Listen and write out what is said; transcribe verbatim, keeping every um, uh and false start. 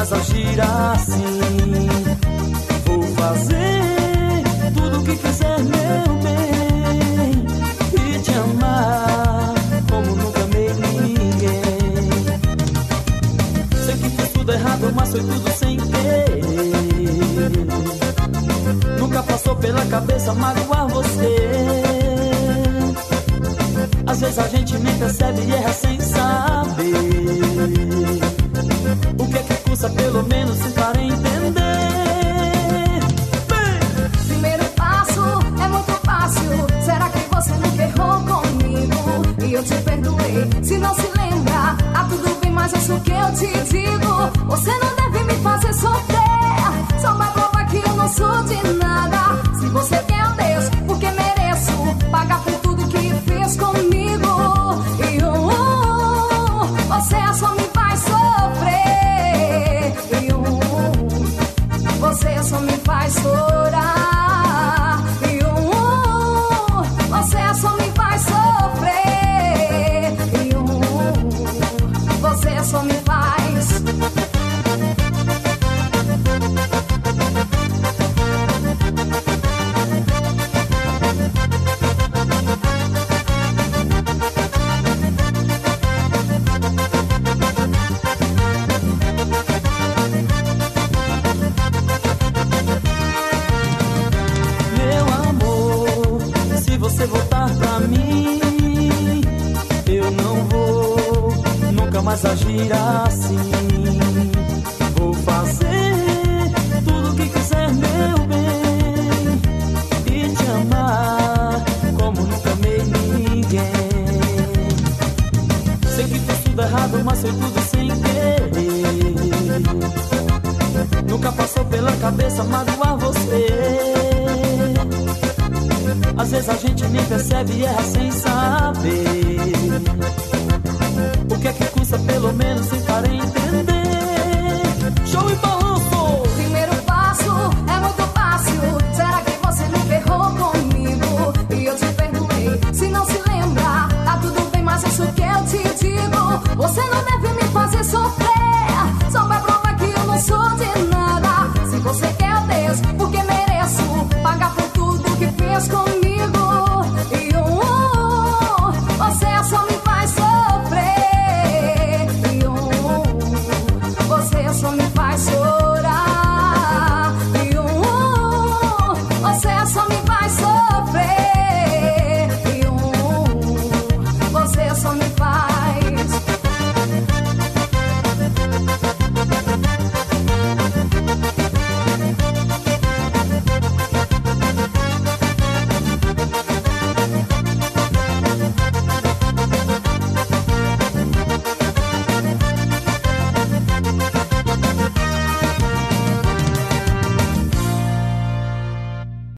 mais agir assim. Vou fazer tudo o que quiser, meu bem, e te amar como nunca amei ninguém. Sei que fiz tudo errado, mas foi tudo sem querer. Nunca passou pela cabeça magoar você. Às vezes a gente nem percebe e erra sem saber. O que é que custa pelo menos tentar entender? Bem. Primeiro passo é muito fácil. Será que você nunca errou comigo? E eu te perdoei. Se não se lembra, tá tudo bem, mas isso que eu te digo. Você não deve me fazer sofrer. Só uma prova que eu não sou de nada. Se você quer um Deus, porque mereço pagar por tudo que fez comigo. E uh, uh, você só me faz sofrer. E uh, você só me faz chorar. E uh, você só me faz sofrer. E uh, você só me faz. Você voltar pra mim, eu não vou nunca mais agir assim. Vou fazer tudo o que quiser, meu bem, e te amar como nunca amei ninguém. Sei que fiz tudo errado, mas foi tudo sem querer. Nunca passou pela cabeça magoar você. Às vezes a gente nem percebe e erra sem saber. O que é que custa pelo menos